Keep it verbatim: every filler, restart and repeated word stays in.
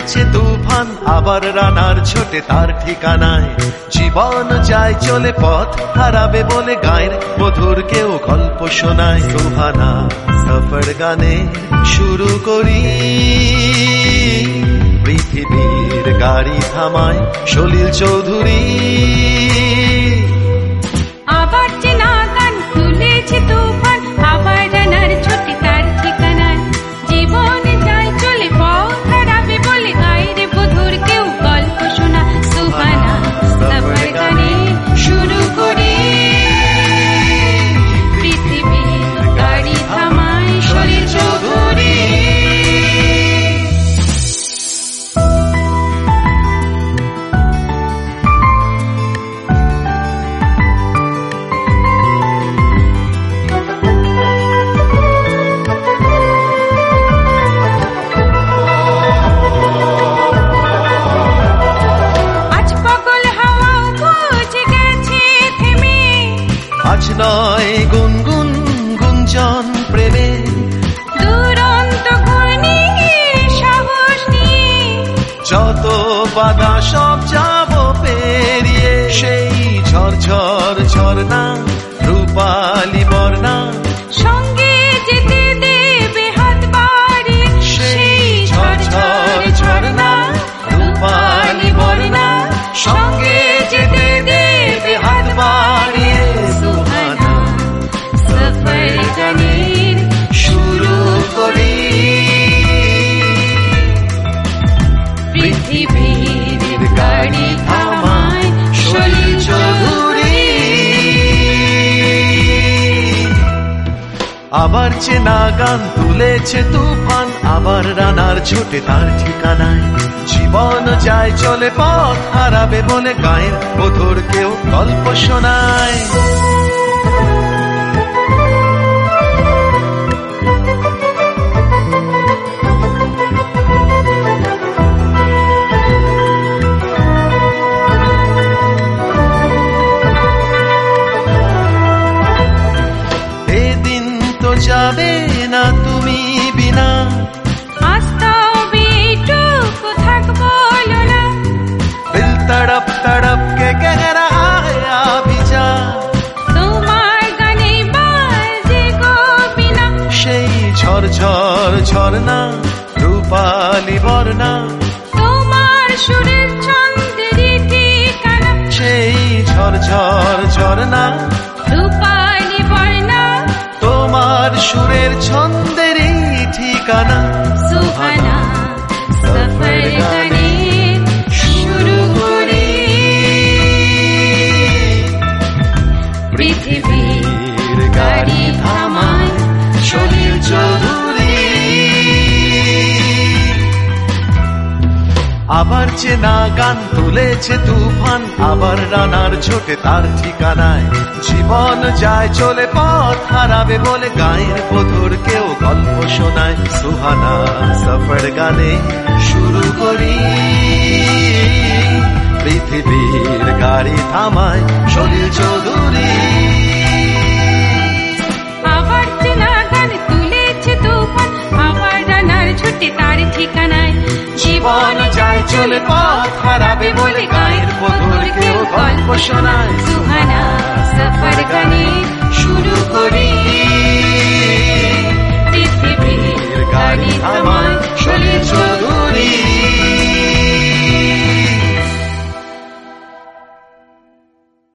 তুলেছে তুফান, আবার রানার ছোটে তার ঠিকানায়। জীবন যায় চলে পথ হারাবে বলে গায়ের মধুর কেউ গল্প শোনায়। সুহানা সফর গানে শুরু করি, পৃথিবীর গাড়ি থামায় সলিল চৌধুরী। আবার চেনা গান তুলেছে তুফান, আবার রানার ছোটে তার ঠিকানায়। জীবন যায় চলে পথ হারাবে বলে গায়ের মধুর কেউ গল্প শোনা। সুহানা সফর গানে শুরু করি, পৃথিবীর গাড়ি থামায় সলিল চৌধুরী। আজ নয় গুনগুন গুঞ্জন প্রেমে, দুরন্ত ঘূর্ণি সাহস নিয়ে যত বাধা সব যাব পেরিয়ে। সেই ঝরঝর ঝরনা রূপালি বর্ণা, সঙ্গে যেতে দেবে হাত বাড়িয়ে। সেই ঝরঝর ঝরনা রূপালি বর্ণা, সঙ্গে যেতে দেবে হাত বাড়িয়ে। সুহানা সফর গানের শুরু করি, পৃথিবীর গাড়ি থামায় সলিল চৌধুরী। আবার চেনা গান তুলেছে তুফান, আবার রানার ছোটে তার ঠিকানায়। জীবন যায় চলে পথ হারাবে বলে গায়ের মধুর কেউ গল্প শোনায়। এদিন তো যাবে না তুমি বিনা, আস্তাবে টুকু থাকবো না। দিল তড়প তড়প কে কহ রহা है अभी जा, তোমার গানে বাজে গো বিনা। সেই ঝরঝর ঝরনা রূপালি বর্ণা, তোমার সুরের ছন্দের ঠিকানা। সেই ঝরঝর ঝরনা রূপালি বর্ণা, তোমার সুরের ছন্দের ঠিকানা। সুহানা সফর গানে শুরু করি, পৃথিবীর গাড়ি থামায় সলিল চৌধুরী। আবার চেনা গান তুলেছে তুফান, আবার রানার ছোটে তার ঠিকানায়। জীবন যায় চলে পথ হারাবে বলে গায়ের মধুর কেউ গল্প শোনায়। সুহানা সফর গানে শুরু করি, পৃথিবীর গাড়ি থামায় সলিল চৌধুরী। আবার চেনা গান তুলেছে তুফান, আবার রানার ছোটে তার ঠিকানায়। জীবন যায় চলে পথ হারাবে বলে গায়ের মধুর কেউ গল্প শোনায়। সুহানা সফর গানে শুরু করি, পৃথিবীর